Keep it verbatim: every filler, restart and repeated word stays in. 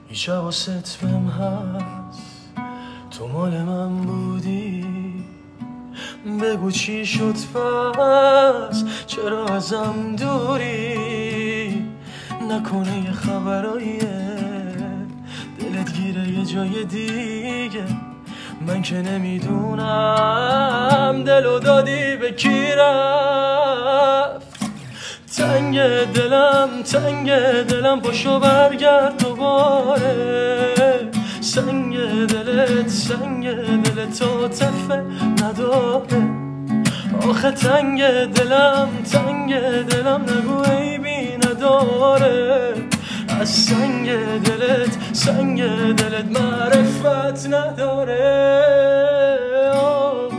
هیچ حواست بهم هست تو مال من بودی، بگو چی شد پس، چرا ازم دوری؟ نکنه یه خبراییه دلت گیره یه جای دیگه، من که نمیدونم دلو دادی به کی رفت. تنگ دلم تنگ دلم پاشو برگرد دوباره، سنگ دلت سنگ دلت عاطفه نداره. آخه تنگ دلم تنگ دلم نگو عیبی نداره، از سنگ دلت سنگ دلت معرفت نداره. آه